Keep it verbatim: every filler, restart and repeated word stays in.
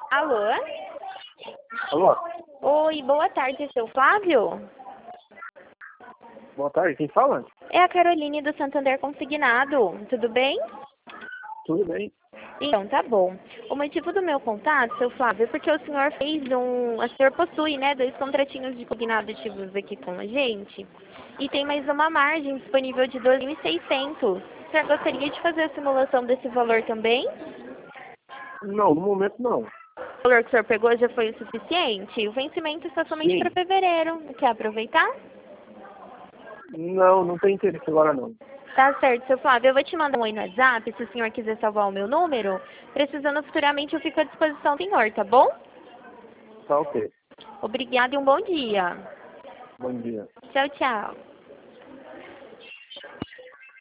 Alô? Alô? Oi, boa tarde, seu Flávio? Boa tarde, quem fala? É a Caroline do Santander Consignado, tudo bem? Tudo bem. Então, tá bom. O motivo do meu contato, seu Flávio, é porque o senhor fez um... O senhor possui, né, dois contratinhos de consignado ativos aqui com a gente. E tem mais uma margem disponível de dois mil e seiscentos. O senhor gostaria de fazer a simulação desse valor também? Não, no momento não. O valor que o senhor pegou já foi o suficiente? O vencimento está somente para Sim. fevereiro. Quer aproveitar? Não, não tem interesse agora não. Tá certo, seu Flávio. Eu vou te mandar um oi no WhatsApp, se o senhor quiser salvar o meu número. Precisando futuramente, eu fico à disposição do senhor, tá bom? Tá ok. Obrigada e um bom dia. Bom dia. Tchau, tchau.